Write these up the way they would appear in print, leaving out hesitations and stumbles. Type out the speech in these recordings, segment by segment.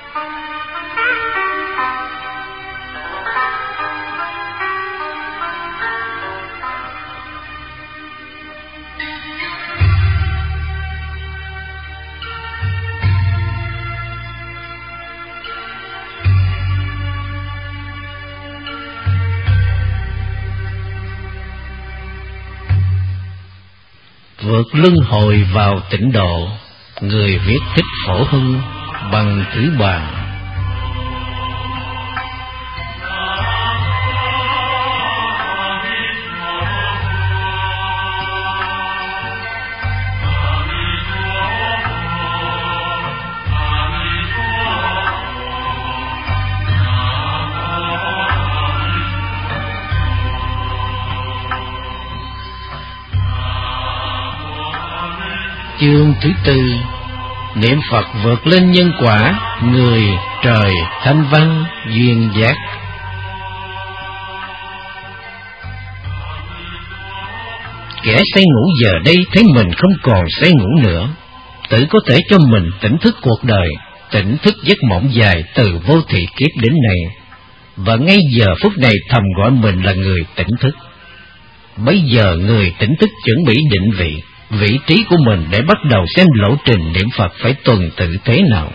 Vượt luân hồi vào tịnh độ, người viết Thích Phổ Hưng bằng chữ bàn. Chương thứ tư, niệm Phật vượt lên nhân quả, người, trời, thanh văn, duyên giác. Kẻ say ngủ giờ đây thấy mình không còn say ngủ nữa, tự có thể cho mình tỉnh thức cuộc đời, tỉnh thức giấc mộng dài từ vô thị kiếp đến nay, và ngay giờ phút này thầm gọi mình là người tỉnh thức. Bây giờ người tỉnh thức chuẩn bị định vị trí của mình để bắt đầu xem lộ trình niệm Phật phải tuần tự thế nào.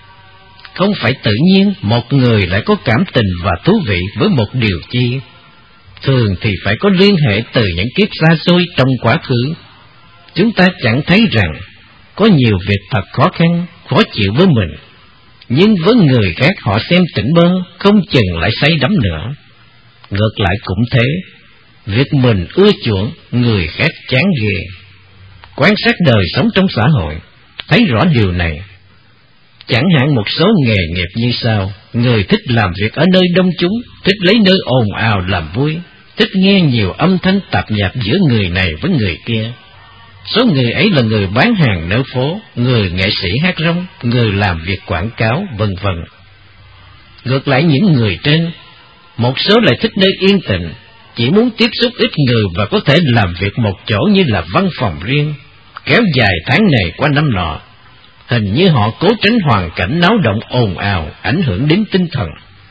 Không phải tự nhiên một người lại có cảm tình và thú vị với một điều chi. Thường thì phải có liên hệ từ những kiếp xa xôi trong quá khứ. Chúng ta chẳng thấy rằng có nhiều việc thật khó khăn, khó chịu với mình, nhưng với người khác họ xem tỉnh bơ, không chừng lại say đắm nữa. Ngược lại cũng thế, việc mình ưa chuộng, người khác chán ghê. Quan sát đời sống trong xã hội, thấy rõ điều này. Chẳng hạn một số nghề nghiệp như sau: người thích làm việc ở nơi đông chúng, thích lấy nơi ồn ào làm vui, thích nghe nhiều âm thanh tạp nhạp giữa người này với người kia. Số người ấy là người bán hàng nơi phố, người nghệ sĩ hát rong, người làm việc quảng cáo, vân vân. Ngược lại những người trên, một số lại thích nơi yên tĩnh, chỉ muốn tiếp xúc ít người và có thể làm việc một chỗ như là văn phòng riêng, kéo dài tháng này qua năm nọ. Hình như họ cố tránh hoàn cảnh náo động ồn ào, ảnh hưởng đến tinh thần,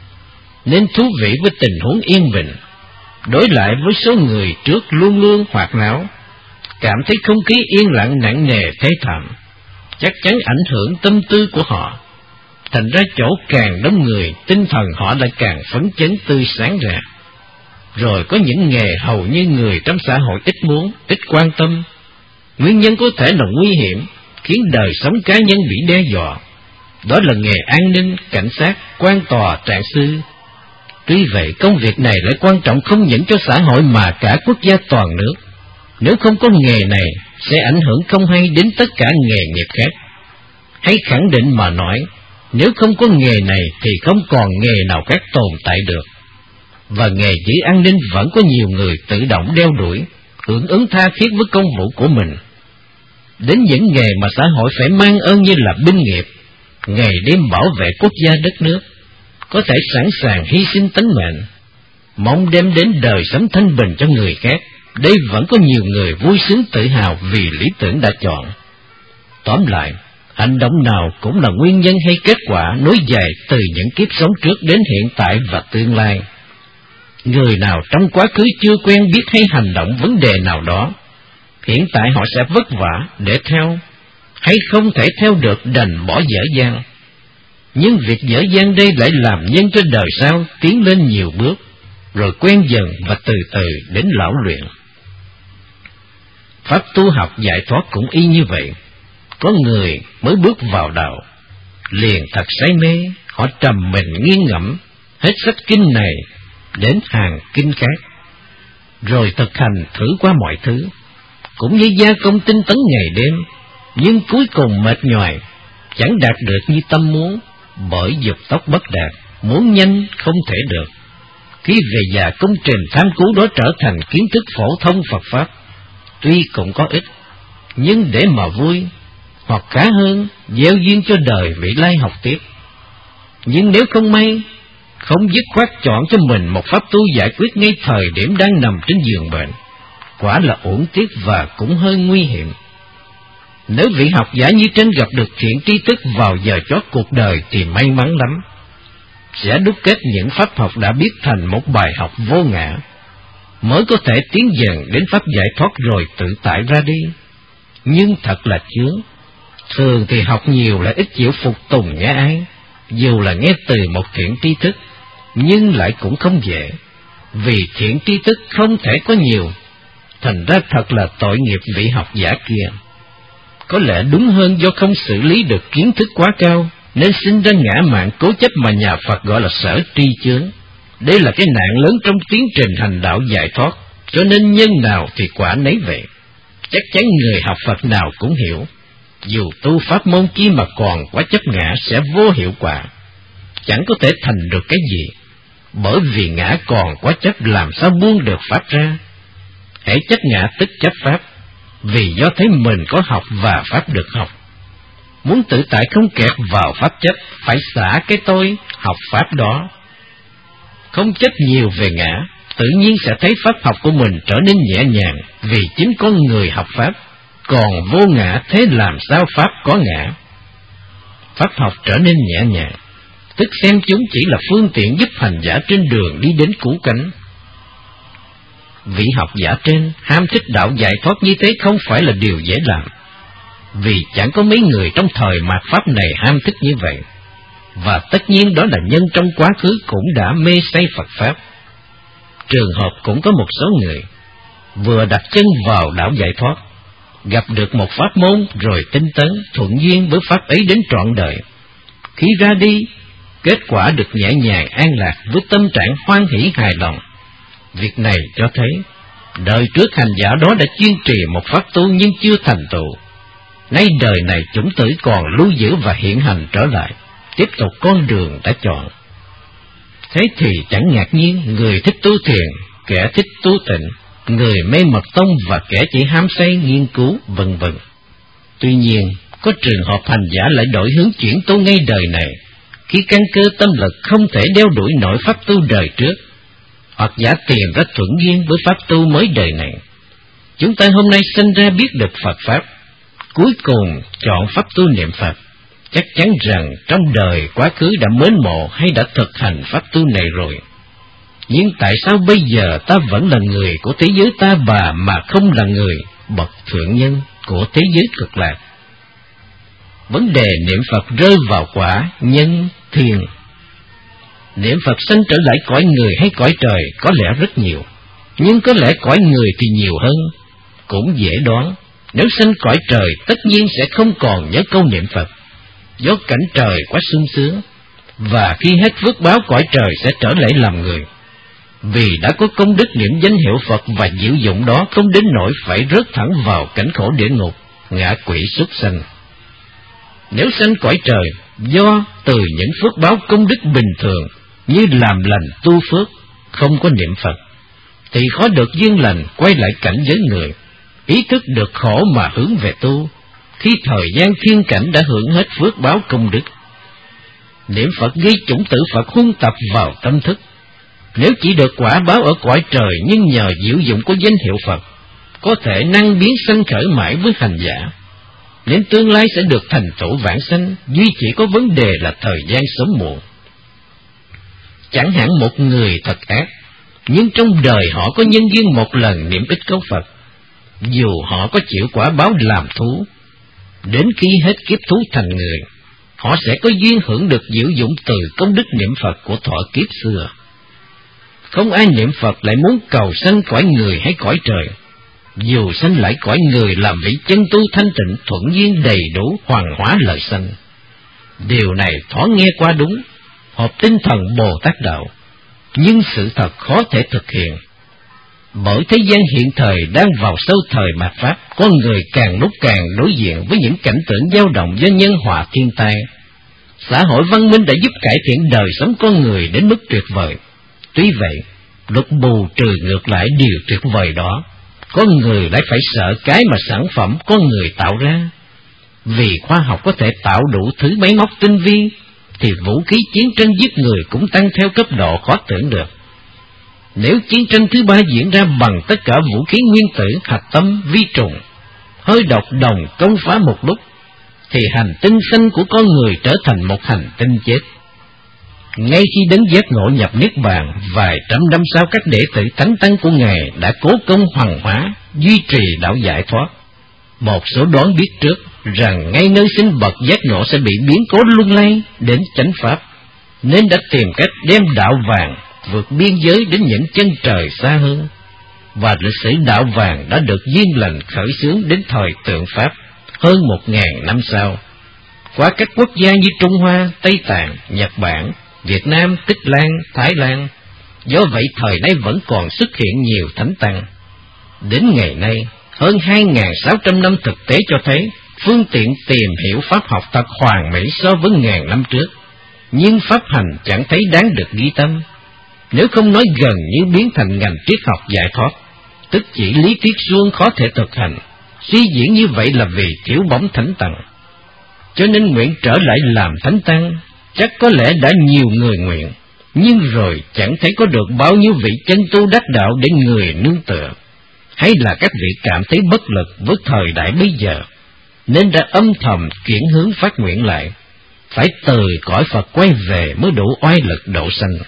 nên thú vị với tình huống yên bình. Đối lại với số người trước luôn luôn hoạt náo, cảm thấy không khí yên lặng nặng nề thê thảm, chắc chắn ảnh hưởng tâm tư của họ. Thành ra chỗ càng đông người, tinh thần họ lại càng phấn chấn tươi sáng ra. Rồi có những nghề hầu như người trong xã hội ít muốn, ít quan tâm. Nguyên nhân có thể là nguy hiểm, khiến đời sống cá nhân bị đe dọa. Đó là nghề an ninh, cảnh sát, quan tòa, trạng sư. Tuy vậy, công việc này lại quan trọng không những cho xã hội mà cả quốc gia toàn nước. Nếu không có nghề này, sẽ ảnh hưởng không hay đến tất cả nghề nghiệp khác. Hay khẳng định mà nói, nếu không có nghề này thì không còn nghề nào khác tồn tại được. Và nghề giữ an ninh vẫn có nhiều người tự động đeo đuổi, hưởng ứng tha thiết với công vụ của mình. Đến những nghề mà xã hội phải mang ơn như là binh nghiệp, ngày đêm bảo vệ quốc gia đất nước, có thể sẵn sàng hy sinh tánh mệnh, mong đem đến đời sống thanh bình cho người khác. Đây vẫn có nhiều người vui sướng tự hào vì lý tưởng đã chọn. Tóm lại, hành động nào cũng là nguyên nhân hay kết quả nối dài từ những kiếp sống trước đến hiện tại và tương lai. Người nào trong quá khứ chưa quen biết hay hành động vấn đề nào đó, hiện tại họ sẽ vất vả để theo, hay không thể theo được đành bỏ dở dang. Nhưng việc dở dang đây lại làm nhân cho đời sau tiến lên nhiều bước, rồi quen dần và từ từ đến lão luyện. Pháp tu học giải thoát cũng y như vậy. Có người mới bước vào đạo, liền thật say mê, họ trầm mình nghiêng ngẫm, hết sách kinh này đến hàng kinh khác, rồi thực hành thử qua mọi thứ, cũng như gia công tinh tấn ngày đêm, nhưng cuối cùng mệt nhoài, chẳng đạt được như tâm muốn, bởi dục tốc bất đạt, muốn nhanh không thể được. Khi về già, công trình tham cứu đó trở thành kiến thức phổ thông Phật Pháp, tuy cũng có ích, nhưng để mà vui, hoặc khá hơn, gieo duyên cho đời vị lai học tiếp. Nhưng nếu không may, không dứt khoát chọn cho mình một pháp tu giải quyết ngay thời điểm đang nằm trên giường bệnh, quả là uổng tiếc và cũng hơi nguy hiểm. Nếu vị học giả như trên gặp được thiện tri thức vào giờ chót cuộc đời thì may mắn lắm, sẽ đúc kết những pháp học đã biết thành một bài học vô ngã, mới có thể tiến dần đến pháp giải thoát rồi tự tại ra đi. Nhưng thật là chướng, thường thì học nhiều lại ít chịu phục tùng nghe ai, dù là nghe từ một thiện tri thức, nhưng lại cũng không dễ, vì thiện tri thức không thể có nhiều, thành ra thật là tội nghiệp vị học giả kia. Có lẽ đúng hơn do không xử lý được kiến thức quá cao, nên sinh ra ngã mạn cố chấp mà nhà Phật gọi là sở tri chướng. Đây là cái nạn lớn trong tiến trình hành đạo giải thoát, cho nên nhân nào thì quả nấy vậy. Chắc chắn người học Phật nào cũng hiểu, dù tu pháp môn kia mà còn quá chấp ngã sẽ vô hiệu quả, chẳng có thể thành được cái gì, bởi vì ngã còn quá chấp làm sao buông được pháp ra. Hễ chấp ngã tức chấp pháp, vì do thấy mình có học và pháp được học. Muốn tự tại không kẹt vào pháp chấp, phải xả cái tôi học pháp đó. Không chấp nhiều về ngã, tự nhiên sẽ thấy pháp học của mình trở nên nhẹ nhàng, vì chính con người học pháp, còn vô ngã thế làm sao pháp có ngã. Pháp học trở nên nhẹ nhàng, tức xem chúng chỉ là phương tiện giúp hành giả trên đường đi đến cứu cánh. Vị học giả trên ham thích đạo giải thoát như thế không phải là điều dễ làm, vì chẳng có mấy người trong thời mạt pháp này ham thích như vậy, và tất nhiên đó là nhân trong quá khứ cũng đã mê say Phật pháp. Trường hợp cũng có một số người vừa đặt chân vào đạo giải thoát, gặp được một pháp môn rồi tinh tấn thuận duyên với pháp ấy đến trọn đời. Khi ra đi, kết quả được nhẹ nhàng an lạc với tâm trạng hoan hỷ hài lòng. Việc này cho thấy đời trước hành giả đó đã chuyên trì một pháp tu nhưng chưa thành tựu. Nay đời này chủng tử còn lưu giữ và hiện hành trở lại, tiếp tục con đường đã chọn. Thế thì chẳng ngạc nhiên người thích tu thiền, kẻ thích tu tịnh, người mê mật tông và kẻ chỉ ham say nghiên cứu, vân vân. Tuy nhiên, có trường hợp hành giả lại đổi hướng chuyển tu ngay đời này, khi căn cơ tâm lực không thể đeo đuổi nổi pháp tu đời trước, hoặc giả tìm ra thuận duyên với pháp tu mới đời này. Chúng ta hôm nay sinh ra biết được Phật pháp, cuối cùng chọn pháp tu niệm Phật, chắc chắn rằng trong đời quá khứ đã mến mộ hay đã thực hành pháp tu này rồi. Nhưng tại sao bây giờ ta vẫn là người của thế giới ta bà mà không là người bậc thượng nhân của thế giới cực lạc? Vấn đề niệm Phật rơi vào quả nhân thiên. Niệm Phật sanh trở lại cõi người hay cõi trời có lẽ rất nhiều, nhưng có lẽ cõi người thì nhiều hơn. Cũng dễ đoán, nếu sanh cõi trời tất nhiên sẽ không còn nhớ câu niệm Phật, do cảnh trời quá sung sướng, và khi hết phước báo cõi trời sẽ trở lại làm người, vì đã có công đức niệm danh hiệu Phật và diệu dụng đó không đến nỗi phải rớt thẳng vào cảnh khổ địa ngục, ngạ quỷ súc sanh. Nếu sanh cõi trời do từ những phước báo công đức bình thường như làm lành tu phước, không có niệm Phật, thì khó được duyên lành quay lại cảnh giới người, ý thức được khổ mà hướng về tu, khi thời gian thiên cảnh đã hưởng hết phước báo công đức. Niệm Phật gây chủng tử Phật huân tập vào tâm thức. Nếu chỉ được quả báo ở cõi trời nhưng nhờ diệu dụng của danh hiệu Phật, có thể năng biến sanh khởi mãi với hành giả, nên tương lai sẽ được thành tựu vãng sanh, duy chỉ có vấn đề là thời gian sớm muộn. Chẳng hạn một người thật ác, nhưng trong đời họ có nhân duyên một lần niệm ít câu Phật, dù họ có chịu quả báo làm thú, đến khi hết kiếp thú thành người, họ sẽ có duyên hưởng được diệu dụng từ công đức niệm Phật của thọ kiếp xưa. Không ai niệm Phật lại muốn cầu sanh cõi người hay cõi trời, dù sanh lại cõi người làm vị chân tu thanh tịnh thuận duyên đầy đủ hoàn hóa lời sanh. Điều này thoáng nghe qua đúng, hợp tinh thần Bồ Tát đạo, nhưng sự thật khó thể thực hiện. Bởi thế gian hiện thời đang vào sâu thời mạt pháp, con người càng lúc càng đối diện với những cảnh tượng dao động do nhân họa thiên tai. Xã hội văn minh đã giúp cải thiện đời sống con người đến mức tuyệt vời. Tuy vậy, luật bù trừ ngược lại điều tuyệt vời đó, con người lại phải sợ cái mà sản phẩm con người tạo ra. Vì khoa học có thể tạo đủ thứ máy móc tinh vi, thì vũ khí chiến tranh giết người cũng tăng theo cấp độ khó tưởng được. Nếu chiến tranh thứ ba diễn ra bằng tất cả vũ khí nguyên tử, hạt tâm, vi trùng, hơi độc đồng công phá một lúc, thì hành tinh xanh của con người trở thành một hành tinh chết. Ngay khi đấng giác ngộ nhập niết bàn, vài trăm năm sau các đệ tử thánh tăng của Ngài đã cố công hoằng hóa, duy trì đạo giải thoát. Một số đoán biết trước rằng ngay nơi sinh bậc giác ngộ sẽ bị biến cố lung lay đến chánh pháp, nên đã tìm cách đem đạo vàng vượt biên giới đến những chân trời xa hơn. Và lịch sử đạo vàng đã được duyên lành khởi xướng đến thời tượng Pháp hơn 1000 năm sau, qua các quốc gia như Trung Hoa, Tây Tạng, Nhật Bản, Việt Nam, Tích Lan, Thái Lan. Do vậy thời nay vẫn còn xuất hiện nhiều thánh tăng. Đến ngày nay, hơn 2600 năm thực tế cho thấy phương tiện tìm hiểu pháp học thật hoàn mỹ so với ngàn năm trước, nhưng pháp hành chẳng thấy đáng được ghi tâm. Nếu không nói gần như biến thành ngành triết học giải thoát, tức chỉ lý thuyết suông khó thể thực hành. Suy diễn như vậy là vì thiếu bóng thánh tăng. Cho nên nguyện trở lại làm thánh tăng, chắc có lẽ đã nhiều người nguyện, nhưng rồi chẳng thấy có được bao nhiêu vị chân tu đắc đạo để người nương tựa. Hay là các vị cảm thấy bất lực với thời đại bây giờ, nên đã âm thầm chuyển hướng phát nguyện lại, phải từ cõi Phật quay về mới đủ oai lực độ sanh.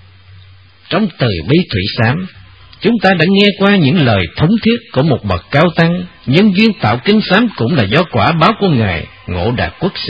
Trong từ bi thủy xám, chúng ta đã nghe qua những lời thống thiết của một bậc cao tăng. Nhân duyên tạo kinh xám cũng là do quả báo của Ngài Ngộ Đạt Quốc sư.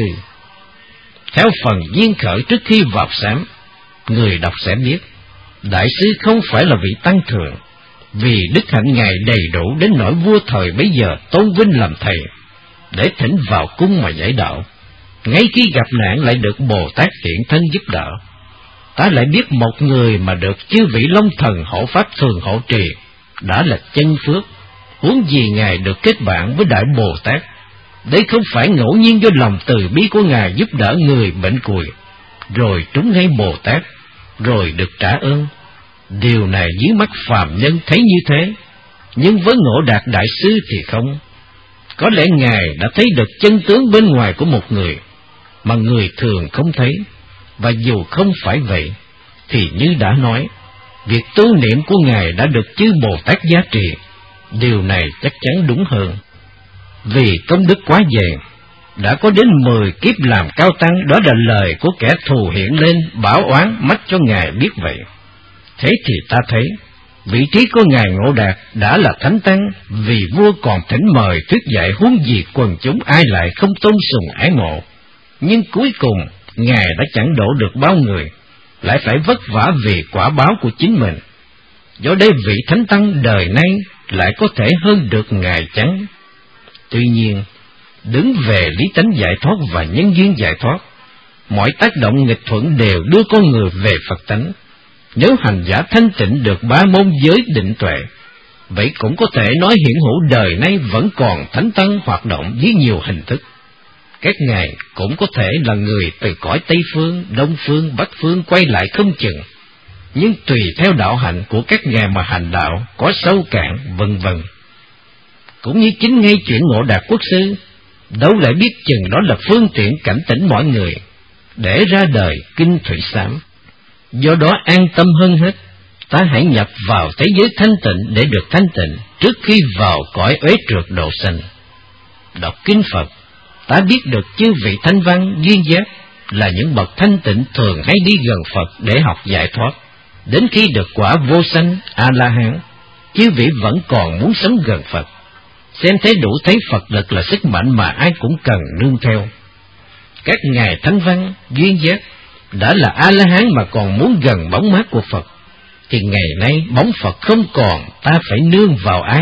Theo phần duyên khởi trước khi vào xám, người đọc sẽ biết đại sư không phải là vị tăng thường, vì đức hạnh Ngài đầy đủ đến nỗi vua thời bấy giờ tôn vinh làm thầy, để thỉnh vào cung mà giải đạo. Ngay khi gặp nạn lại được Bồ Tát hiện thân giúp đỡ. Ta lại biết một người mà được chư vị Long Thần hộ pháp thường hộ trì đã là chân phước, huống gì Ngài được kết bạn với Đại Bồ Tát. Đây không phải ngẫu nhiên do lòng từ bi của Ngài giúp đỡ người bệnh cùi, rồi trúng ngay Bồ Tát, rồi được trả ơn. Điều này dưới mắt phàm nhân thấy như thế, nhưng với Ngộ Đạt Đại sư thì không. Có lẽ Ngài đã thấy được chân tướng bên ngoài của một người mà người thường không thấy. Và dù không phải vậy, thì như đã nói, việc tu niệm của Ngài đã được chư Bồ Tát giá trị. Điều này chắc chắn đúng hơn. Vì công đức quá dày, đã có đến 10 kiếp làm cao tăng, đó là lời của kẻ thù hiện lên bảo oán mách cho Ngài biết vậy. Thế thì ta thấy, vị trí của Ngài Ngộ Đạt đã là thánh tăng, vì vua còn thỉnh mời thuyết dạy, huống gì quần chúng ai lại không tôn sùng ái mộ. Nhưng cuối cùng, Ngài đã chẳng đổ được bao người, lại phải vất vả vì quả báo của chính mình. Do đây vị thánh tăng đời nay lại có thể hơn được Ngài chăng? Tuy nhiên, đứng về lý tánh giải thoát và nhân duyên giải thoát, mọi tác động nghịch thuận đều đưa con người về Phật tánh. Nếu hành giả thanh tịnh được 3 môn giới định tuệ, vậy cũng có thể nói hiển hữu đời nay vẫn còn thánh tăng hoạt động với nhiều hình thức. Các ngài cũng có thể là người từ cõi Tây Phương, Đông Phương, Bắc Phương quay lại không chừng, nhưng tùy theo đạo hạnh của các ngài mà hành đạo có sâu cạn, vân vân. Cũng như chính ngay chuyện Ngộ Đạt Quốc sư, đâu lại biết chừng đó là phương tiện cảnh tỉnh mọi người, để ra đời kinh thủy xám. Do đó an tâm hơn hết, ta hãy nhập vào thế giới thanh tịnh để được thanh tịnh, trước khi vào cõi uế trượt độ sanh. Đọc kinh Phật, ta biết được chư vị thanh văn duyên giác là những bậc thanh tịnh thường hay đi gần Phật để học giải thoát. Đến khi được quả vô sanh A-la-hán, chư vị vẫn còn muốn sống gần Phật. Xem thế đủ thấy Phật lực là sức mạnh mà ai cũng cần nương theo. Các ngài thanh văn duyên giác đã là A-la-hán mà còn muốn gần bóng mát của Phật, thì ngày nay bóng Phật không còn, ta phải nương vào ai?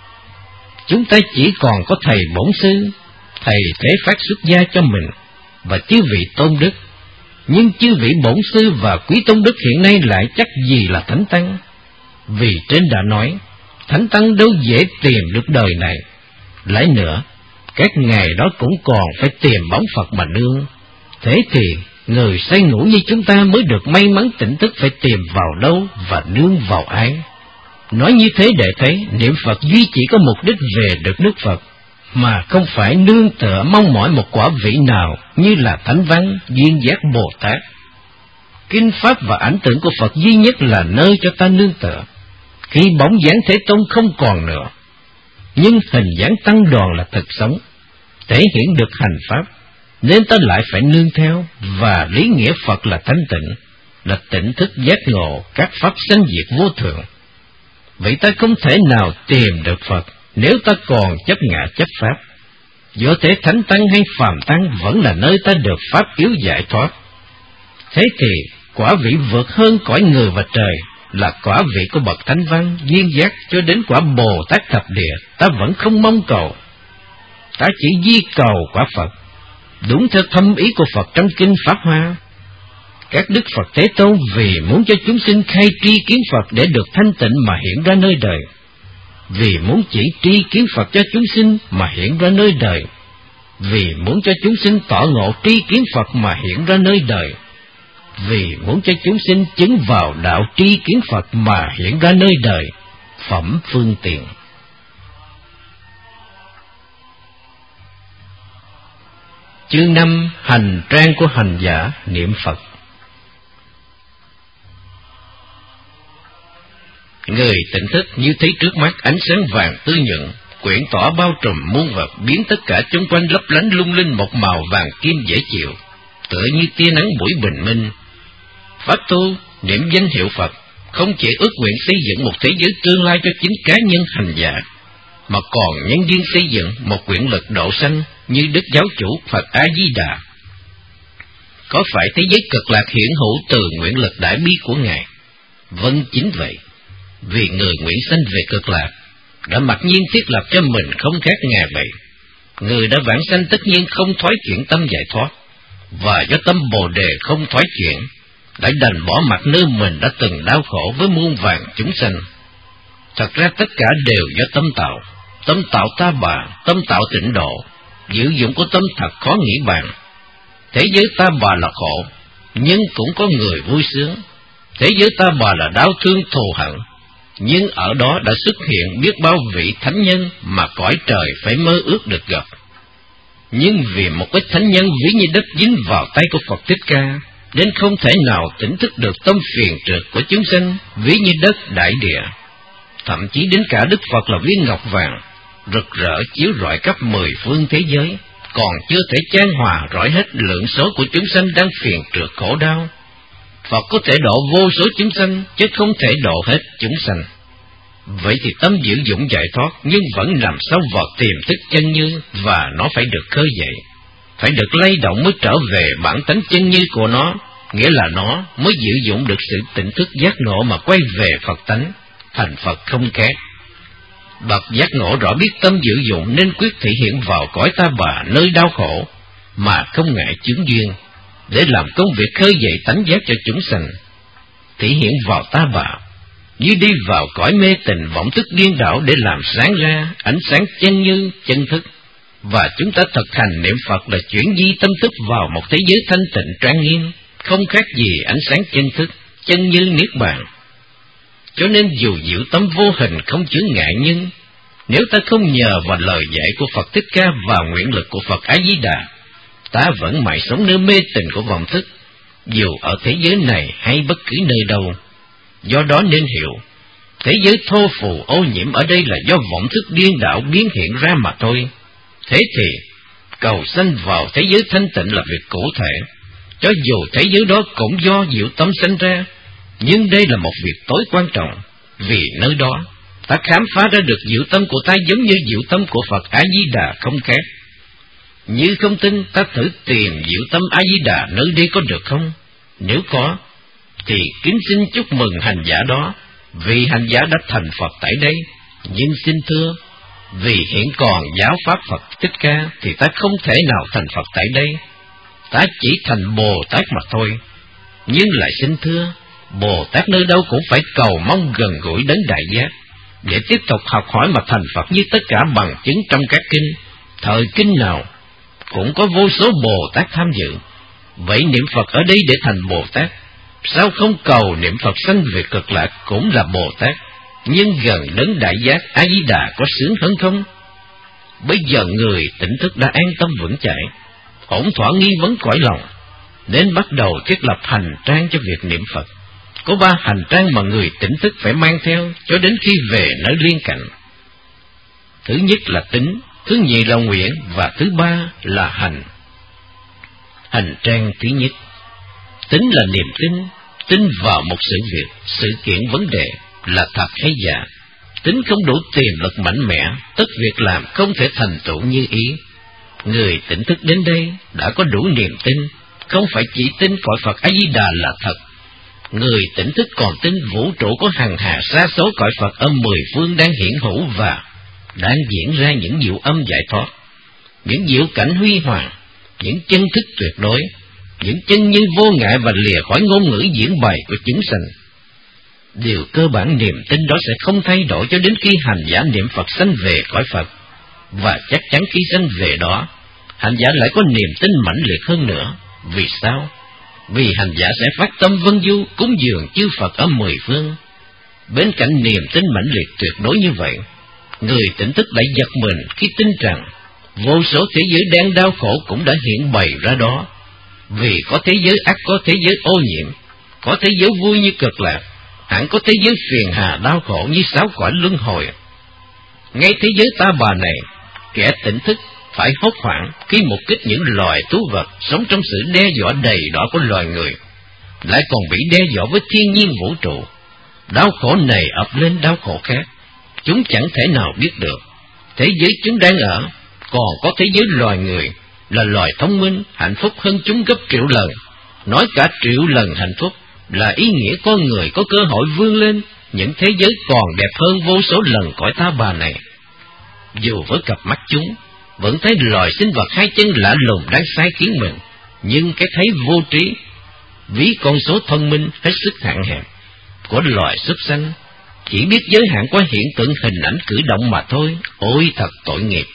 Chúng ta chỉ còn có thầy bổn sư, thầy thế phát xuất gia cho mình, và chư vị tôn đức. Nhưng chư vị bổn sư và quý tôn đức hiện nay lại chắc gì là thánh tăng. Vì trên đã nói, thánh tăng đâu dễ tìm được đời này. Lại nữa, các ngài đó cũng còn phải tìm bóng Phật mà nương. Thế thì, người say ngủ như chúng ta mới được may mắn tỉnh thức phải tìm vào đâu và nương vào ai. Nói như thế để thấy, niệm Phật duy chỉ có mục đích về được nước Phật, mà không phải nương tựa mong mỏi một quả vị nào như là Thánh Văn, Duyên Giác Bồ Tát. Kinh Pháp và ảnh tượng của Phật duy nhất là nơi cho ta nương tựa, khi bóng dáng Thế Tôn không còn nữa. nhưng hình dáng tăng đoàn là thực sống, thể hiện được hành pháp, nên ta lại phải nương theo, và lý nghĩa Phật là thanh tịnh, là tỉnh thức giác ngộ các pháp sanh diệt vô thường. Vậy ta không thể nào tìm được Phật nếu ta còn chấp ngã chấp pháp. Do thế thánh tăng hay phàm tăng vẫn là nơi ta được pháp yếu giải thoát. Thế thì quả vị vượt hơn cõi người và trời, là quả vị của bậc thánh văn, duyên giác cho đến quả Bồ Tát thập địa, ta vẫn không mong cầu. Ta chỉ di cầu quả Phật, đúng theo thâm ý của Phật trong kinh Pháp Hoa. Các đức Phật Thế Tôn vì muốn cho chúng sinh khai tri kiến Phật để được thanh tịnh mà hiện ra nơi đời, vì muốn chỉ tri kiến Phật cho chúng sinh mà hiện ra nơi đời, vì muốn cho chúng sinh tỏ ngộ tri kiến Phật mà hiện ra nơi đời, vì muốn cho chúng sinh chứng vào đạo tri kiến Phật mà hiện ra nơi đời. Phẩm phương tiện. Chương 5. Hành trang của hành giả niệm Phật. Người tỉnh thức như thấy trước mắt ánh sáng vàng tươi nhuận, quyển tỏa bao trùm muôn vật, biến tất cả xung quanh lấp lánh lung linh một màu vàng kim dễ chịu, tựa như tia nắng buổi bình minh. Pháp tu niệm danh hiệu Phật không chỉ ước nguyện xây dựng một thế giới tương lai cho chính cá nhân hành giả, mà còn nhân duyên xây dựng một quyển lực độ sanh như Đức Giáo chủ Phật A Di Đà. Có phải thế giới cực lạc hiển hữu từ nguyện lực đại bi của Ngài? Vâng, chính vậy. Vì người nguyện sanh về cực lạc, đã mặc nhiên thiết lập cho mình không khác Ngài vậy. Người đã vãng sanh tất nhiên không thoái chuyển tâm giải thoát, và do tâm Bồ Đề không thoái chuyển, đã đành bỏ mặc nơi mình đã từng đau khổ với muôn vàn chúng sanh. Thật ra tất cả đều do tâm tạo ta bà, tâm tạo tịnh độ, sử dụng của tâm thật khó nghĩ bàn. Thế giới ta bà là khổ, nhưng cũng có người vui sướng. Thế giới ta bà là đau thương thù hận, nhưng ở đó đã xuất hiện biết bao vị thánh nhân mà cõi trời phải mơ ước được gặp. Nhưng vì một cái thánh nhân ví như đất dính vào tay của Phật Thích Ca, nên không thể nào tỉnh thức được tâm phiền trượt của chúng sanh ví như đất đại địa. Thậm chí đến cả Đức Phật là viên ngọc vàng, rực rỡ chiếu rọi khắp 10 phương thế giới, còn chưa thể chan hòa rọi hết lượng số của chúng sanh đang phiền trượt khổ đau. Phật có thể độ vô số chúng sanh, chứ không thể độ hết chúng sanh. Vậy thì tâm giữ dụng giải thoát, nhưng vẫn nằm sâu vào tiềm thức chân như, và nó phải được khơi dậy, phải được lay động mới trở về bản tánh chân như của nó, nghĩa là nó mới giữ dụng được sự tỉnh thức giác ngộ mà quay về Phật tánh, thành Phật không khác. Bậc giác ngộ rõ biết tâm giữ dụng nên quyết thể hiện vào cõi ta bà nơi đau khổ, mà không ngại chướng duyên, để làm công việc khơi dậy tánh giác cho chúng sanh. Thể hiện vào ta bà, như đi vào cõi mê tình vọng thức điên đảo để làm sáng ra ánh sáng chân như chân thức. Và chúng ta thực hành niệm Phật là chuyển di tâm thức vào một thế giới thanh tịnh trang nghiêm, không khác gì ánh sáng chân thức, chân như niết bàn. Cho nên dù diệu tâm vô hình không chướng ngại, nhưng nếu ta không nhờ vào lời dạy của Phật Thích Ca và nguyện lực của Phật A Di Đà, ta vẫn mãi sống nơi mê tình của vọng thức, dù ở thế giới này hay bất cứ nơi đâu. Do đó nên hiểu, thế giới thô phù ô nhiễm ở đây là do vọng thức điên đảo biến hiện ra mà thôi. Thế thì cầu sanh vào thế giới thanh tịnh là việc cụ thể, cho dù thế giới đó cũng do diệu tâm sanh ra, nhưng đây là một việc tối quan trọng, vì nơi đó ta khám phá ra được diệu tâm của ta giống như diệu tâm của Phật A Di Đà không khác. Như không tin, ta thử tìm diệu tâm A Di Đà nơi đây có được không? Nếu có, thì kính xin chúc mừng hành giả đó, vì hành giả đã thành Phật tại đây. Nhưng xin thưa, vì hiện còn giáo pháp Phật Thích Ca thì ta không thể nào thành Phật tại đây, ta chỉ thành Bồ Tát mà thôi. Nhưng lại xin thưa, Bồ Tát nơi đâu cũng phải cầu mong gần gũi đến đại giác, để tiếp tục học hỏi mà thành Phật như tất cả bằng chứng trong các kinh. Thời kinh nào cũng có vô số Bồ Tát tham dự. Vậy niệm Phật ở đây để thành Bồ Tát, sao không cầu niệm Phật sanh về cực lạc cũng là Bồ Tát, nhưng gần đến đại giác A Di Đà có sướng hơn không? Bây giờ người tỉnh thức đã an tâm vững chãi, ổn thỏa nghi vấn cõi lòng, nên bắt đầu thiết lập hành trang cho việc niệm Phật. Có 3 hành trang mà người tỉnh thức phải mang theo cho đến khi về nơi liên cạnh. Thứ nhất là tính, thứ nhì là nguyện, và thứ ba là hành. Hành trang thứ nhất. Tính là niềm tin vào một sự việc, sự kiện, vấn đề là thật hay giả. Tính không đủ tiềm lực mạnh mẽ, tất việc làm không thể thành tựu như ý. Người tỉnh thức đến đây đã có đủ niềm tin, không phải chỉ tin cõi Phật A Di Đà là thật. Người tỉnh thức còn tin vũ trụ có hằng hà sa số cõi Phật ở 10 phương đang hiển hữu và đang diễn ra những diệu âm giải thoát, những diệu cảnh huy hoàng, những chân thức tuyệt đối, những chân nhân vô ngại và lìa khỏi ngôn ngữ diễn bày của chúng sanh. Điều cơ bản niềm tin đó sẽ không thay đổi cho đến khi hành giả niệm Phật sanh về cõi Phật, và chắc chắn khi sanh về đó, hành giả lại có niềm tin mãnh liệt hơn nữa. Vì sao? Vì hành giả sẽ phát tâm vân du cúng dường chư Phật ở 10 phương. Bên cạnh niềm tin mãnh liệt tuyệt đối như vậy, người tỉnh thức lại giật mình khi tin rằng vô số thế giới đang đau khổ cũng đã hiện bày ra đó. Vì có thế giới ác, có thế giới ô nhiễm, có thế giới vui như Cực Lạc, hẳn có thế giới phiền hà đau khổ như 6 cõi luân hồi. Ngay thế giới ta bà này, kẻ tỉnh thức phải hốt hoảng khi mục kích những loài thú vật sống trong sự đe dọa đầy đỏ của loài người, lại còn bị đe dọa với thiên nhiên vũ trụ. Đau khổ này ập lên đau khổ khác, chúng chẳng thể nào biết được. Thế giới chúng đang ở, còn có thế giới loài người, là loài thông minh, hạnh phúc hơn chúng gấp triệu lần. Nói cả triệu lần hạnh phúc là ý nghĩa con người có cơ hội vươn lên những thế giới còn đẹp hơn vô số lần cõi ta bà này. Dù với cặp mắt chúng vẫn thấy loài sinh vật hai chân lạ lùng đang sai khiến mình, nhưng cái thấy vô trí, ví con số thông minh hết sức hạn hẹp của loài súc sanh, chỉ biết giới hạn qua hiện tượng hình ảnh cử động mà thôi. Ôi thật tội nghiệp!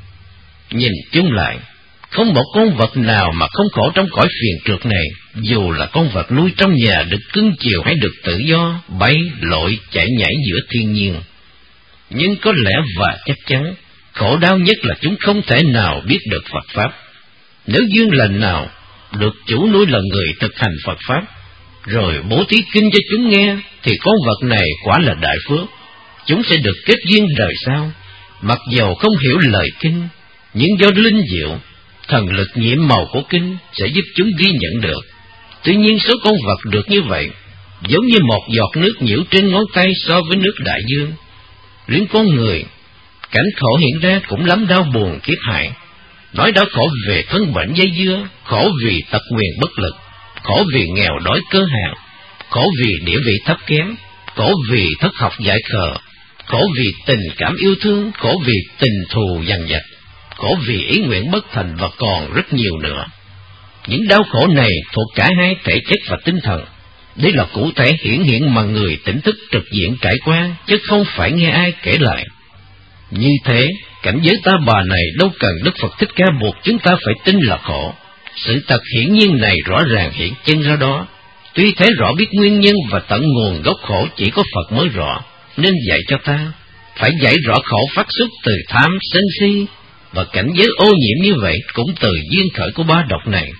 Nhìn chung lại, không một con vật nào mà không khổ trong cõi phiền trượt này, dù là con vật nuôi trong nhà được cưng chiều hay được tự do bay lội chạy nhảy giữa thiên nhiên. Nhưng có lẽ và chắc chắn, khổ đau nhất là chúng không thể nào biết được Phật Pháp. Nếu duyên lành nào được chủ nuôi là người thực hành Phật Pháp, rồi bố thí kinh cho chúng nghe, thì con vật này quả là đại phước. Chúng sẽ được kết duyên đời sau, mặc dầu không hiểu lời kinh, nhưng do linh diệu, thần lực nhiệm màu của kinh sẽ giúp chúng ghi nhận được. Tuy nhiên số con vật được như vậy, giống như một giọt nước nhiễu trên ngón tay so với nước đại dương. Riêng con người, cảnh khổ hiện ra cũng lắm đau buồn kiếp hại. Nói đau khổ về thân bệnh dây dưa, khổ vì tật nguyền bất lực, khổ vì nghèo đói cơ hạn, khổ vì địa vị thấp kém, khổ vì thất học dại khờ, khổ vì tình cảm yêu thương, khổ vì tình thù dằn vặt, khổ vì ý nguyện bất thành, và còn rất nhiều nữa. Những đau khổ này thuộc cả hai thể chất và tinh thần. Đây là cụ thể hiển hiện mà người tỉnh thức trực diện trải qua, chứ không phải nghe ai kể lại. Như thế, cảnh giới ta bà này đâu cần Đức Phật Thích Ca buộc chúng ta phải tin là khổ. Sự thật hiển nhiên này rõ ràng hiện chân ra đó. Tuy thế rõ biết nguyên nhân và tận nguồn gốc khổ chỉ có Phật mới rõ, nên dạy cho ta phải dạy rõ khổ phát xuất từ tham sân si, và cảnh giới ô nhiễm như vậy cũng từ duyên khởi của ba độc này.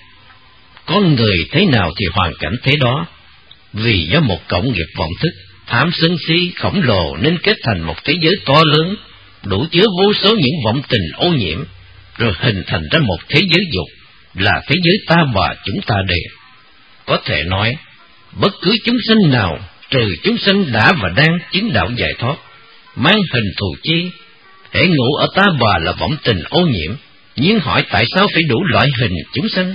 Con người thế nào thì hoàn cảnh thế đó. Vì do một cộng nghiệp vọng thức, tham sân si khổng lồ nên kết thành một thế giới to lớn, đủ chứa vô số những vọng tình ô nhiễm, rồi hình thành ra một thế giới dục, là thế giới ta bà chúng ta đây. Có thể nói, bất cứ chúng sanh nào, trừ chúng sanh đã và đang chứng đạo giải thoát, mang hình thù chi, hễ ngủ ở ta bà là vọng tình ô nhiễm. Nhưng hỏi tại sao phải đủ loại hình chúng sanh?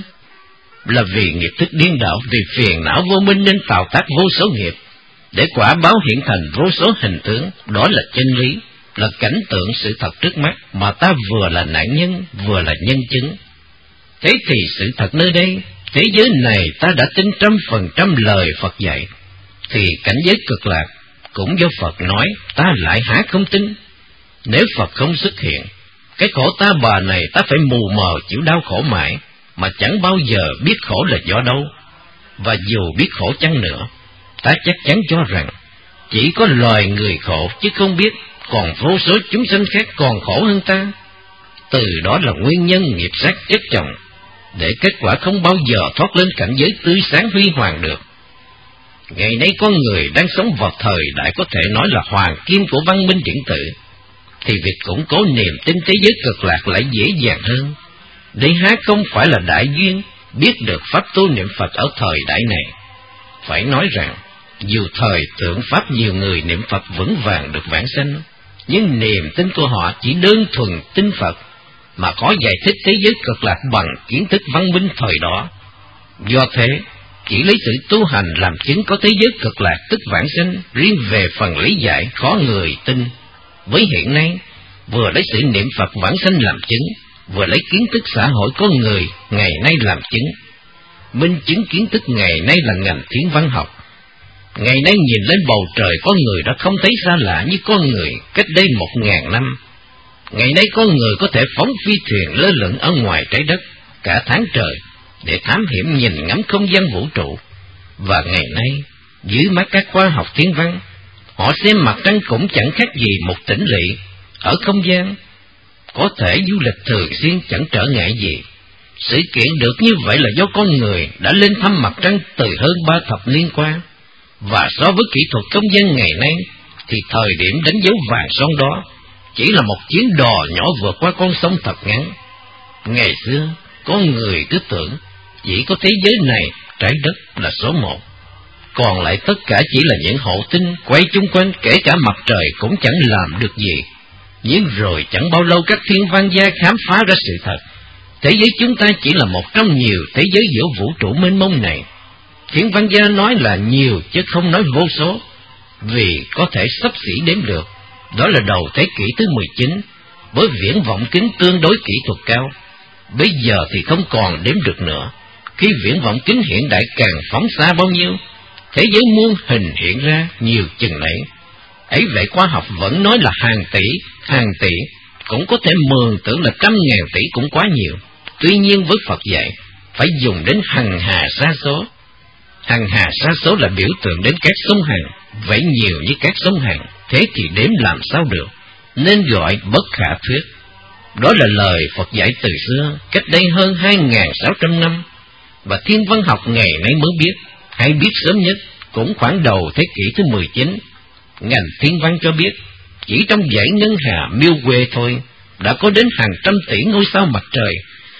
Là vì nghiệp thức điên đảo, vì phiền não vô minh nên tạo tác vô số nghiệp, để quả báo hiện thành vô số hình tướng. Đó là chân lý, là cảnh tượng sự thật trước mắt, mà ta vừa là nạn nhân, vừa là nhân chứng. Thế thì sự thật nơi đây, thế giới này ta đã tin 100% lời Phật dạy, thì cảnh giới cực lạc cũng do Phật nói, ta lại há không tin. Nếu Phật không xuất hiện, cái khổ ta bà này ta phải mù mờ chịu đau khổ mãi, mà chẳng bao giờ biết khổ là do đâu. Và dù biết khổ chăng nữa, ta chắc chắn cho rằng chỉ có loài người khổ, chứ không biết còn vô số chúng sanh khác còn khổ hơn ta. Từ đó là nguyên nhân nghiệp sát chất chồng, để kết quả không bao giờ thoát lên cảnh giới tươi sáng huy hoàng được. Ngày nay con người đang sống vào thời đại có thể nói là hoàng kim của văn minh điện tử. thì việc củng cố niềm tin thế giới cực lạc lại dễ dàng hơn. Đây há không phải là đại duyên biết được pháp tu niệm Phật ở thời đại này. Phải nói rằng, dù thời tượng pháp nhiều người niệm Phật vững vàng được vãng sanh, nhưng niềm tin của họ chỉ đơn thuần tin Phật, mà khó giải thích thế giới cực lạc bằng kiến thức văn minh thời đó. Do thế, chỉ lấy sự tu hành làm chứng có thế giới cực lạc tức vãng sanh, riêng về phần lý giải khó người tin. Với hiện nay, vừa lấy sự niệm Phật vãng sanh làm chứng, vừa lấy kiến thức xã hội con người ngày nay làm chứng. Minh chứng kiến thức ngày nay là ngành thiên văn học. Ngày nay nhìn lên bầu trời con người đã không thấy xa lạ như con người cách đây 1000 năm. Ngày nay con người có thể phóng phi thuyền lơ lửng ở ngoài trái đất cả tháng trời để thám hiểm nhìn ngắm không gian vũ trụ. Và ngày nay, dưới mắt các khoa học thiên văn, họ xem mặt trăng cũng chẳng khác gì một tĩnh lỵ ở không gian. Có thể du lịch thường xuyên chẳng trở ngại gì. Sự kiện được như vậy là do con người đã lên thăm mặt trăng từ hơn 3 thập niên qua. Và so với kỹ thuật không gian ngày nay, thì thời điểm đánh dấu vàng son đó chỉ là một chuyến đò nhỏ vượt qua con sông thật ngắn. Ngày xưa, con người cứ tưởng chỉ có thế giới này, trái đất là số 1. Còn lại tất cả chỉ là những hộ tinh quay chung quanh, kể cả mặt trời cũng chẳng làm được gì. Nhưng rồi chẳng bao lâu các thiên văn gia khám phá ra sự thật. Thế giới chúng ta chỉ là một trong nhiều thế giới giữa vũ trụ mênh mông này. Thiên văn gia nói là nhiều chứ không nói vô số, vì có thể xấp xỉ đếm được. Đó là đầu thế kỷ thứ 19, với viễn vọng kính tương đối kỹ thuật cao. Bây giờ thì không còn đếm được nữa. Khi viễn vọng kính hiện đại càng phóng xa bao nhiêu, thế giới muôn hình hiện ra nhiều chừng nấy. Ấy vậy khoa học vẫn nói là hàng tỷ, cũng có thể mường tưởng là 100.000 tỷ cũng quá nhiều. Tuy nhiên với Phật dạy, phải dùng đến hằng hà sa số. Hằng hà sa số là biểu tượng đến các sông Hằng, vậy nhiều như các sông Hằng, thế thì đếm làm sao được, nên gọi bất khả thuyết. Đó là lời Phật dạy từ xưa, cách đây hơn 2.600 năm, và thiên văn học ngày nay mới biết, hay biết sớm nhất, cũng khoảng đầu thế kỷ thứ 19. Ngành thiên văn cho biết, chỉ trong dãy ngân hà Milky Way thôi, đã có đến hàng trăm tỷ ngôi sao mặt trời,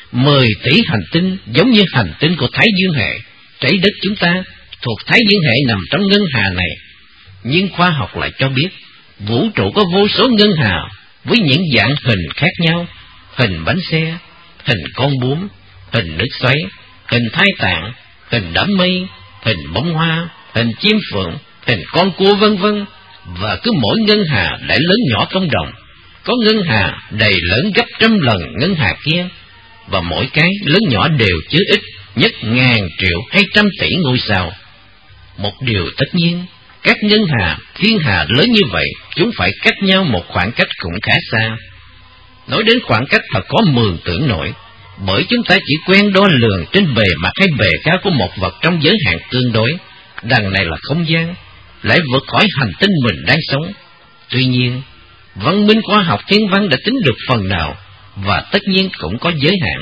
10 tỷ hành tinh giống như hành tinh của Thái Dương hệ. Trái đất chúng ta thuộc Thái Dương hệ nằm trong ngân hà này. Nhưng khoa học lại cho biết, vũ trụ có vô số ngân hà với những dạng hình khác nhau: hình bánh xe, hình con bướm, hình nước xoáy, hình thai tạng, hình đám mây, hình bông hoa, hình chim phượng, hình con cua vân vân. Và cứ mỗi ngân hà lại lớn nhỏ không đồng. Có ngân hà đầy lớn gấp 100 lần ngân hà kia, và mỗi cái lớn nhỏ đều chứa ít nhất 1000 triệu hay 100 tỷ ngôi sao. Một điều tất nhiên, các ngân hà, thiên hà lớn như vậy, chúng phải cách nhau một khoảng cách cũng khá xa. Nói đến khoảng cách thật khó mường tưởng nổi, bởi chúng ta chỉ quen đo lường trên bề mặt hay bề cao của một vật trong giới hạn tương đối. Đằng này là không gian, lại vượt khỏi hành tinh mình đang sống. Tuy nhiên, văn minh khoa học thiên văn đã tính được phần nào, và tất nhiên cũng có giới hạn.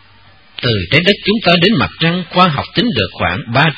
Từ trái đất chúng ta đến mặt trăng, khoa học tính được khoảng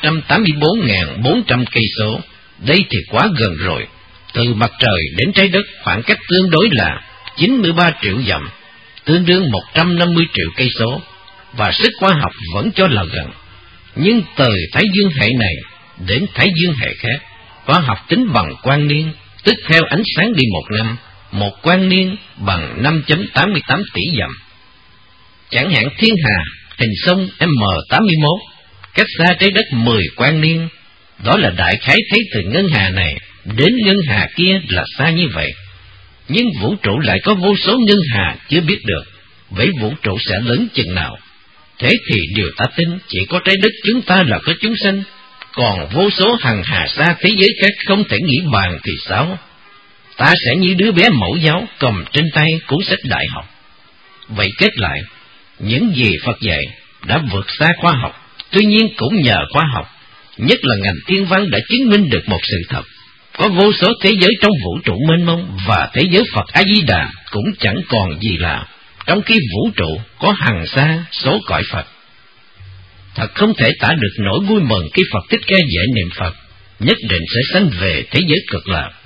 384.400 cây số. Đây thì quá gần rồi. Từ mặt trời đến trái đất khoảng cách tương đối là 93 triệu dặm, tương đương 150 triệu cây số, và sức khoa học vẫn cho là gần. Nhưng từ Thái Dương hệ này đến Thái Dương hệ khác, khoa học tính bằng quang niên, tức theo ánh sáng đi một năm, một quang niên bằng 5.88 tỷ dặm. Chẳng hạn thiên hà, hình sông M81, cách xa trái đất 10 quang niên. Đó là đại khái thấy từ ngân hà này đến ngân hà kia là xa như vậy. Nhưng vũ trụ lại có vô số ngân hà chưa biết được, vậy vũ trụ sẽ lớn chừng nào? Thế thì điều ta tin chỉ có trái đất chúng ta là có chúng sanh, còn vô số hằng hà xa thế giới khác không thể nghĩ bàn thì sao? Ta sẽ như đứa bé mẫu giáo cầm trên tay cuốn sách đại học. Vậy kết lại, những gì Phật dạy đã vượt xa khoa học, tuy nhiên cũng nhờ khoa học, nhất là ngành thiên văn đã chứng minh được một sự thật: có vô số thế giới trong vũ trụ mênh mông, và thế giới Phật A Di Đà cũng chẳng còn gì lạ, trong khi vũ trụ có hằng xa số cõi Phật. Thật không thể tả được nỗi vui mừng khi Phật Thích Ca dạy niệm Phật, nhất định sẽ sanh về thế giới cực lạc.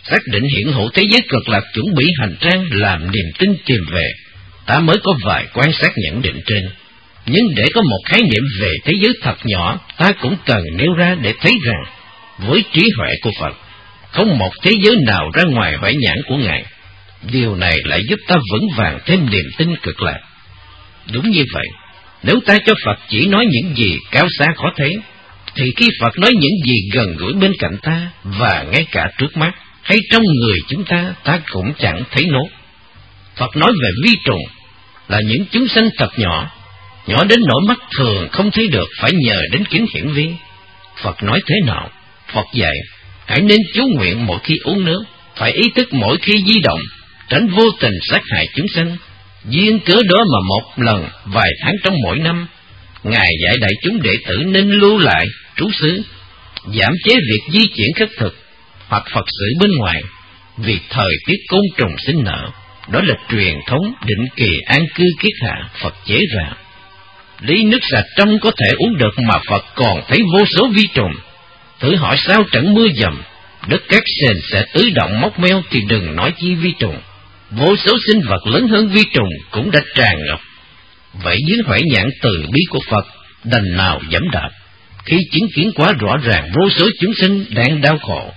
xác định hiện hữu thế giới cực lạc chuẩn bị hành trang làm niềm tin tìm về, ta mới có vài quan sát nhận định trên. Nhưng để có một khái niệm về thế giới thật nhỏ, ta cũng cần nêu ra để thấy rằng, với trí huệ của Phật, không một thế giới nào ra ngoài huệ nhãn của Ngài. Điều này lại giúp ta vững vàng thêm niềm tin cực lạc. Đúng như vậy, nếu ta cho Phật chỉ nói những gì cao xa khó thấy, thì khi Phật nói những gì gần gũi bên cạnh ta, và ngay cả trước mắt, hay trong người chúng ta cũng chẳng thấy nốt. Phật nói về vi trùng, là những chúng sanh thật nhỏ, nhỏ đến nỗi mắt thường không thấy được, phải nhờ đến kính hiển vi. Phật nói thế nào? Phật dạy, hãy nên chú nguyện mỗi khi uống nước, phải ý thức mỗi khi di động, tránh vô tình sát hại chúng sanh. Duyên cớ đó mà một lần, vài tháng trong mỗi năm, Ngài dạy đại chúng đệ tử nên lưu lại trú xứ, giảm chế việc di chuyển khất thực hoặc Phật sự bên ngoài, vì thời tiết côn trùng sinh nở. Đó là truyền thống định kỳ an cư kiết hạ Phật chế ra. Ly nước sạch trong có thể uống được mà Phật còn thấy vô số vi trùng. Thử hỏi sao trận mưa dầm, đất cát sền sẽ tứ động móc meo thì đừng nói chi vi trùng. Vô số sinh vật lớn hơn vi trùng cũng đã tràn ngập. Vậy dưới huệ nhãn từ bi của Phật, đành nào dẫm đạp, khi chứng kiến quá rõ ràng vô số chúng sinh đang đau khổ.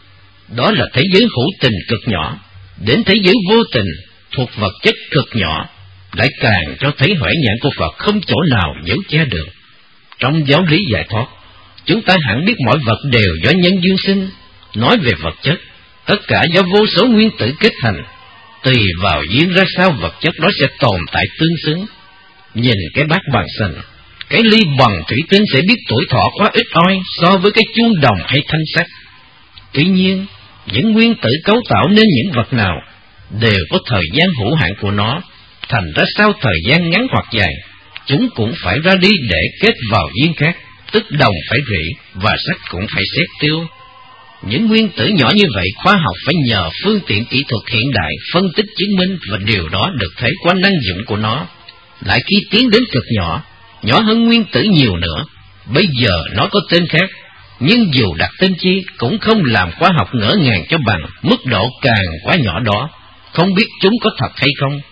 Đó là thế giới hữu tình cực nhỏ, đến thế giới vô tình thuộc vật chất cực nhỏ, lại càng cho thấy huệ nhãn của Phật không chỗ nào giấu che được. Trong giáo lý giải thoát, chúng ta hẳn biết mọi vật đều do nhân duyên sinh. Nói về vật chất, tất cả do vô số nguyên tử kết thành, tùy vào duyên ra sao vật chất đó sẽ tồn tại tương xứng. Nhìn cái bát bằng sành, cái ly bằng thủy tinh sẽ biết tuổi thọ quá ít oi so với cái chuông đồng hay thanh sắt. Tuy nhiên, những nguyên tử cấu tạo nên những vật nào đều có thời gian hữu hạn của nó, thành ra sau thời gian ngắn hoặc dài, chúng cũng phải ra đi để kết vào duyên khác, tức đồng phải rỉ và sắt cũng phải xét tiêu. Những nguyên tử nhỏ như vậy, khoa học phải nhờ phương tiện kỹ thuật hiện đại phân tích chứng minh, và điều đó được thấy qua năng dụng của nó. Lại khi tiến đến cực nhỏ, nhỏ hơn nguyên tử nhiều nữa, bây giờ nó có tên khác, nhưng dù đặt tên chi cũng không làm khoa học ngỡ ngàng cho bằng mức độ càng quá nhỏ đó, không biết chúng có thật hay không,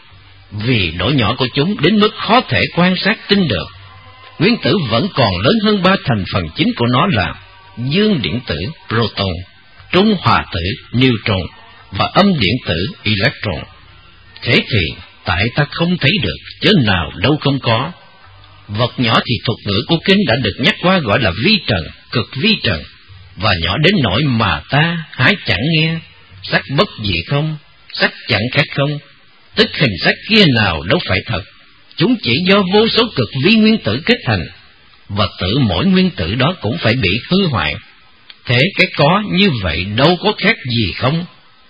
vì độ nhỏ của chúng đến mức khó thể quan sát tin được. Nguyên tử vẫn còn lớn hơn ba thành phần chính của nó là dương điện tử proton, trung hòa tử neutron và âm điện tử electron. Thế thì tại ta không thấy được, chớ nào đâu không có. Vật nhỏ thì thuật ngữ của kinh đã được nhắc qua gọi là vi trần, cực vi trần, và nhỏ đến nỗi mà ta hái chẳng nghe. Sắc bất dị không, sắc chẳng khác không, tức hình sắc kia nào đâu phải thật. Chúng chỉ do vô số cực vi nguyên tử kết thành, và tự mỗi nguyên tử đó cũng phải bị hư hoại. Thế cái có như vậy đâu có khác gì không?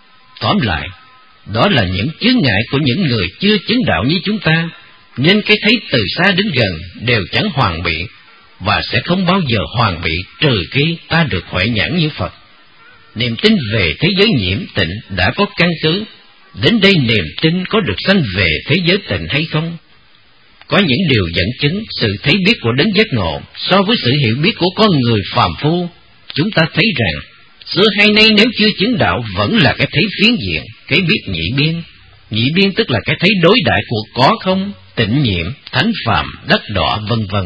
Tóm lại, đó là những chướng ngại của những người chưa chứng đạo như chúng ta, nên cái thấy từ xa đến gần đều chẳng hoàn bị, và sẽ không bao giờ hoàn bị trừ khi ta được huệ nhãn như Phật. Niềm tin về thế giới nhiễm tịnh đã có căn cứ, đến đây niềm tin có được sanh về thế giới tịnh hay không? Có những điều dẫn chứng sự thấy biết của đấng giác ngộ so với sự hiểu biết của con người phàm phu. Chúng ta thấy rằng xưa hay nay nếu chưa chứng đạo vẫn là cái thấy phiến diện, cái biết nhị biên. Nhị biên tức là cái thấy đối đại của có không, tịnh nhiệm, thánh phàm, đất đỏ vân vân.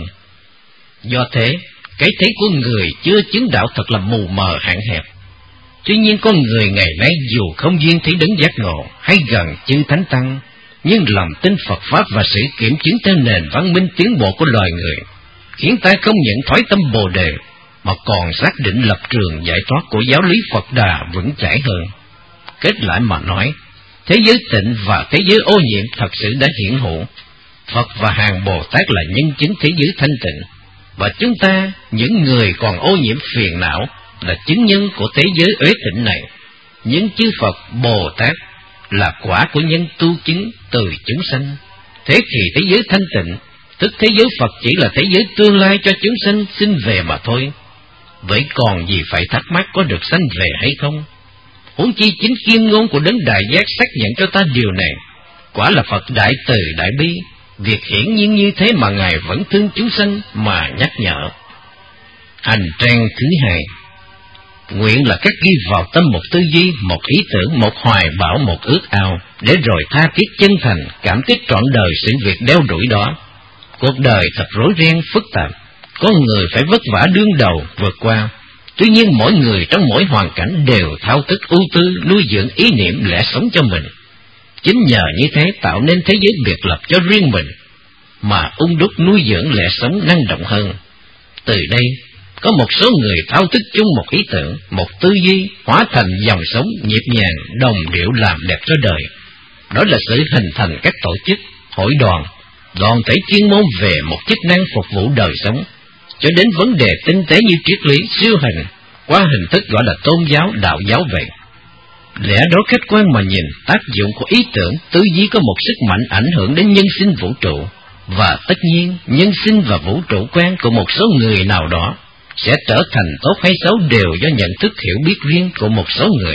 Do thế, cái thấy của người chưa chứng đạo thật là mù mờ hạn hẹp. Tuy nhiên con người ngày nay dù không duyên thấy đấng giác ngộ hay gần chư thánh tăng, nhưng lòng tin Phật pháp và sự kiểm chứng theo nền văn minh tiến bộ của loài người khiến ta không những thoái tâm Bồ đề mà còn xác định lập trường giải thoát của giáo lý Phật Đà vững chãi hơn. Kết lại mà nói, thế giới tịnh và thế giới ô nhiễm thật sự đã hiển hữu. Phật và hàng Bồ Tát là nhân chứng thế giới thanh tịnh, và chúng ta, những người còn ô nhiễm phiền não, là chứng nhân của thế giới uế tịnh này. Nhưng chư Phật Bồ Tát là quả của nhân tu chứng từ chúng sanh. Thế thì thế giới thanh tịnh, tức thế giới Phật chỉ là thế giới tương lai cho chúng sanh xin về mà thôi. Vậy còn gì phải thắc mắc có được sanh về hay không? Huống chi chính kim ngôn của đấng Đại Giác xác nhận cho ta điều này. Quả là Phật đại từ đại bi, việc hiển nhiên như thế mà Ngài vẫn thương chúng sanh mà nhắc nhở. Hành trang thứ hai. Nguyện là các ghi vào tâm một tư duy, một ý tưởng, một hoài bão, một ước ao, để rồi tha thiết chân thành, cảm kích trọn đời sự việc đeo đuổi đó. Cuộc đời thật rối ren, phức tạp, có người phải vất vả đương đầu, vượt qua. Tuy nhiên mỗi người trong mỗi hoàn cảnh đều thao thức ưu tư, nuôi dưỡng ý niệm lẽ sống cho mình. Chính nhờ như thế tạo nên thế giới biệt lập cho riêng mình, mà ung đúc nuôi dưỡng lẽ sống năng động hơn. Từ đây, có một số người thao thức chung một ý tưởng, một tư duy, hóa thành dòng sống nhịp nhàng, đồng điệu làm đẹp cho đời. Đó là sự hình thành các tổ chức, hội đoàn, đoàn thể chuyên môn về một chức năng phục vụ đời sống, cho đến vấn đề tinh tế như triết lý, siêu hình, qua hình thức gọi là tôn giáo, đạo giáo vậy. Lẽ đó khách quan mà nhìn, tác dụng của ý tưởng, tư duy có một sức mạnh ảnh hưởng đến nhân sinh vũ trụ, và tất nhiên nhân sinh và vũ trụ quan của một số người nào đó sẽ trở thành tốt hay xấu đều do nhận thức hiểu biết riêng của một số người.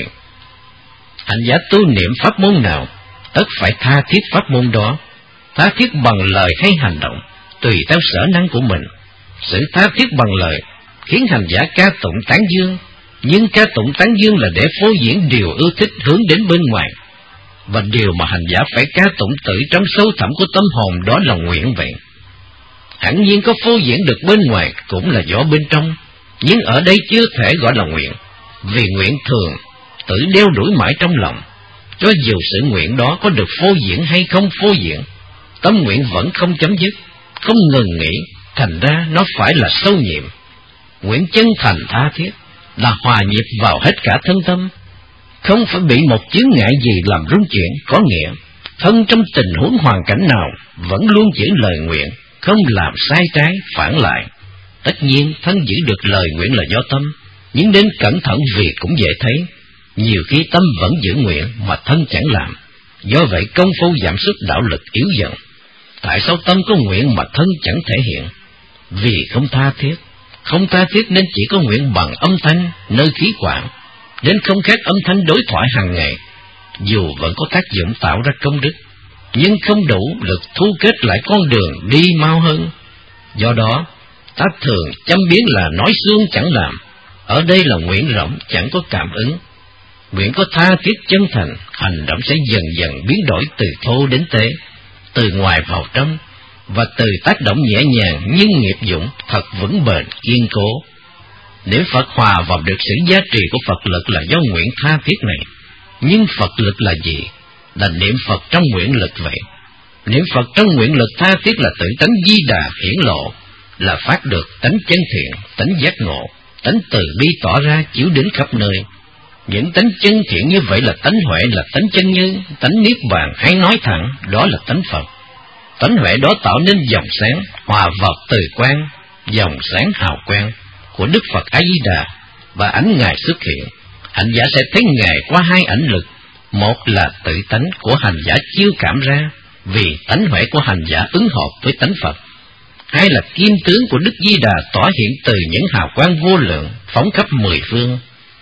Hành giả tu niệm pháp môn nào, tất phải tha thiết pháp môn đó, tha thiết bằng lời hay hành động, tùy theo sở năng của mình. Sự tha thiết bằng lời khiến hành giả ca tụng tán dương, nhưng ca tụng tán dương là để phô diễn điều ưa thích hướng đến bên ngoài, và điều mà hành giả phải ca tụng tự trong sâu thẳm của tâm hồn đó là nguyện vậy. Hẳn nhiên có phô diễn được bên ngoài cũng là do bên trong, nhưng ở đây chưa thể gọi là nguyện, vì nguyện thường tự đeo đuổi mãi trong lòng. Cho dù sự nguyện đó có được phô diễn hay không phô diễn, tâm nguyện vẫn không chấm dứt, không ngừng nghỉ, thành ra nó phải là sâu nhiệm. Nguyện chân thành tha thiết là hòa nhịp vào hết cả thân tâm, không phải bị một chướng ngại gì làm rung chuyển. Có nghĩa thân trong tình huống hoàn cảnh nào vẫn luôn giữ lời nguyện, không làm sai trái phản lại. Tất nhiên thân giữ được lời nguyện là do tâm, nhưng đến cẩn thận vì cũng dễ thấy, nhiều khi tâm vẫn giữ nguyện mà thân chẳng làm. Do vậy công phu giảm sút đạo lực yếu dần. Tại sao tâm có nguyện mà thân chẳng thể hiện? Vì không tha thiết. Không tha thiết nên chỉ có nguyện bằng âm thanh nơi khí quản, đến không khác âm thanh đối thoại hàng ngày. Dù vẫn có tác dụng tạo ra công đức, nhưng không đủ lực thu kết lại con đường đi mau hơn. Do đó ta thường châm biếm là nói xương chẳng làm. Ở đây là nguyện rộng chẳng có cảm ứng. Nguyện có tha thiết chân thành, hành động sẽ dần dần biến đổi từ thô đến tế, từ ngoài vào trong, và từ tác động nhẹ nhàng nhưng nghiệp dụng thật vững bền kiên cố. Niệm Phật hòa vào được sự giá trị của Phật lực là do nguyện tha thiết này. Nhưng Phật lực là gì? Là niệm Phật trong nguyện lực vậy. Niệm Phật trong nguyện lực tha thiết là tự tánh Di Đà hiển lộ, là phát được tánh chân thiện, tánh giác ngộ, tánh từ bi tỏ ra chiếu đến khắp nơi. Những tánh chân thiện như vậy là tánh huệ, là tánh chân như, tánh niết bàn, hay nói thẳng đó là tánh Phật. Tánh huệ đó tạo nên dòng sáng hòa vào từ quang, dòng sáng hào quang của Đức Phật A Di Đà, và ảnh Ngài xuất hiện. Hành giả sẽ thấy Ngài qua hai ảnh lực. Một là tự tánh của hành giả chiêu cảm ra, vì tánh huệ của hành giả ứng hợp với tánh Phật. Hai là kim tướng của Đức Di Đà tỏa hiện từ những hào quang vô lượng phóng khắp mười phương.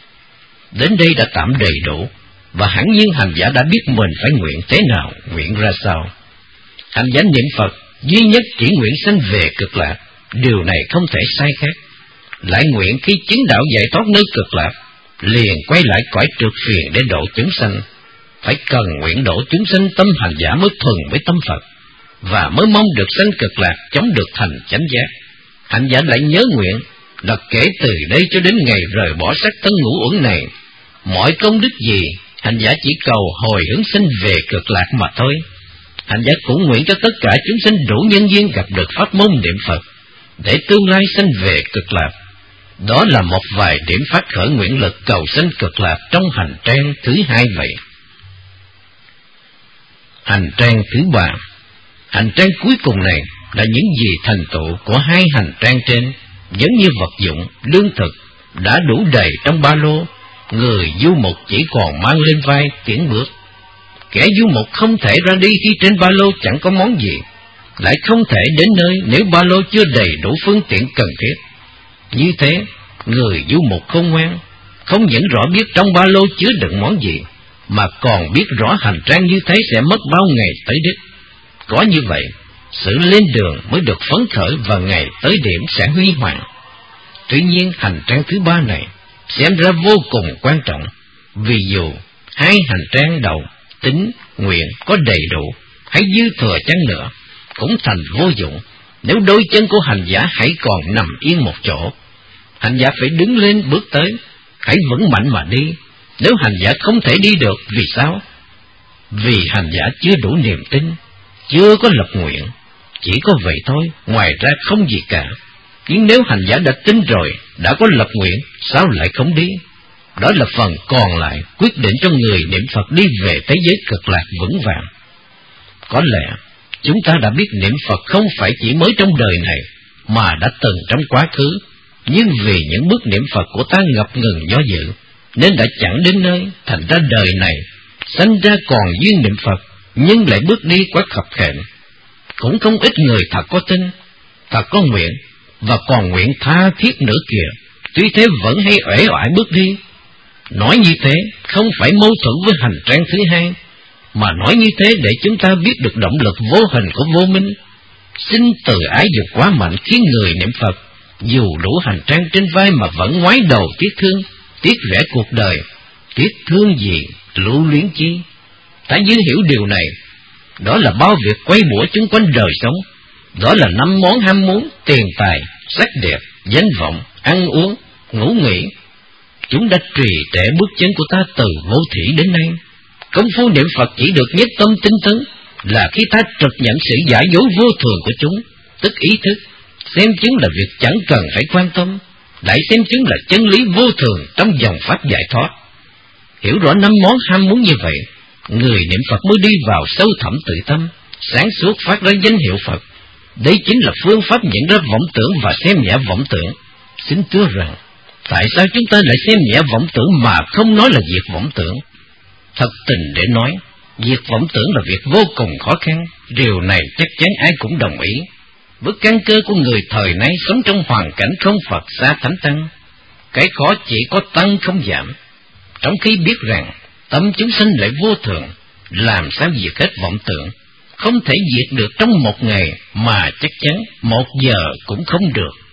Đến đây đã tạm đầy đủ, và hẳn nhiên hành giả đã biết mình phải nguyện thế nào, nguyện ra sao. Hành giả niệm Phật duy nhất chỉ nguyện sanh về cực lạc, điều này không thể sai khác. Lại nguyện khi chứng đạo giải thoát nơi cực lạc, liền quay lại cõi trượt phiền để độ chúng sanh. Phải cần nguyện độ chúng sanh, tâm hành giả mới thuần với tâm Phật, và mới mong được sanh cực lạc, chống được thành chánh giác. Hành giả lại nhớ nguyện là kể từ đây cho đến ngày rời bỏ sắc thân ngũ uẩn này, mọi công đức gì hành giả chỉ cầu hồi hướng sanh về cực lạc mà thôi. Hành giả cũng nguyện cho tất cả chúng sanh đủ nhân duyên gặp được pháp môn niệm Phật, để tương lai sanh về cực lạc. Đó là một vài điểm phát khởi nguyện lực cầu sanh cực lạc trong hành trang thứ hai vậy. Hành trang thứ ba. Hành trang cuối cùng này là những gì thành tựu của hai hành trang trên, giống như vật dụng, lương thực đã đủ đầy trong ba lô, người du mục chỉ còn mang lên vai tiến bước. Kẻ du mục không thể ra đi khi trên ba lô chẳng có món gì, lại không thể đến nơi nếu ba lô chưa đầy đủ phương tiện cần thiết. Như thế, người du mục khôn ngoan không những rõ biết trong ba lô chứa đựng món gì, mà còn biết rõ hành trang như thế sẽ mất bao ngày tới đích. Có như vậy, sự lên đường mới được phấn khởi và ngày tới điểm sẽ huy hoàng. Tuy nhiên hành trang thứ ba này xem ra vô cùng quan trọng. Vì dù hai hành trang đầu, tín, nguyện có đầy đủ, hay dư thừa chăng nữa, cũng thành vô dụng nếu đôi chân của hành giả hãy còn nằm yên một chỗ. Hành giả phải đứng lên bước tới, hãy vững mạnh mà đi. Nếu hành giả không thể đi được, vì sao? Vì hành giả chưa đủ niềm tin, chưa có lập nguyện. Chỉ có vậy thôi, ngoài ra không gì cả. Nhưng nếu hành giả đã tin rồi, đã có lập nguyện, sao lại không đi? Đó là phần còn lại quyết định cho người niệm Phật đi về thế giới cực lạc vững vàng. Có lẽ chúng ta đã biết niệm Phật không phải chỉ mới trong đời này, mà đã từng trong quá khứ. Nhưng vì những bước niệm Phật của ta ngập ngừng do dự, nên đã chẳng đến nơi, thành ra đời này sanh ra còn duyên niệm Phật, nhưng lại bước đi quá khập khểnh. Cũng không ít người thật có tin, thật có nguyện, và còn nguyện tha thiết nữa kìa, tuy thế vẫn hay uể oải bước đi. Nói như thế không phải mâu thuẫn với hành trang thứ hai, mà nói như thế để chúng ta biết được động lực vô hình của vô minh. Sinh từ ái dục quá mạnh khiến người niệm Phật dù đủ hành trang trên vai mà vẫn ngoái đầu tiếc thương, tiếc rẻ cuộc đời. Tiếc thương gì, lưu luyến chi? Ta dư hiểu điều này, đó là bao việc quay bủa chung quanh đời sống. Đó là 5 món ham muốn: tiền tài, sắc đẹp, danh vọng, ăn uống, ngủ nghỉ. Chúng đã trì trệ bước chân của ta từ vô thủy đến nay. Công phu niệm Phật chỉ được nhất tâm tinh tấn là khi ta trực nhận sự giả dối vô thường của chúng, tức ý thức, xem chúng là việc chẳng cần phải quan tâm, lại xem chúng là chân lý vô thường trong dòng pháp giải thoát. Hiểu rõ 5 món ham muốn như vậy, người niệm Phật mới đi vào sâu thẳm tự tâm, sáng suốt phát ra danh hiệu Phật. Đây chính là phương pháp nhận ra vọng tưởng và xem nhẹ vọng tưởng. Xin thưa rằng, tại sao chúng ta lại xem nhẹ vọng tưởng mà không nói là diệt vọng tưởng? Thật tình để nói, diệt vọng tưởng là việc vô cùng khó khăn. Điều này chắc chắn ai cũng đồng ý. Với căn cơ của người thời nay sống trong hoàn cảnh không Phật xa thánh tăng, cái khó chỉ có tăng không giảm. Trong khi biết rằng tâm chúng sanh lại vô thường, làm sao diệt hết vọng tưởng? Không thể diệt được trong một ngày, mà chắc chắn 1 giờ cũng không được.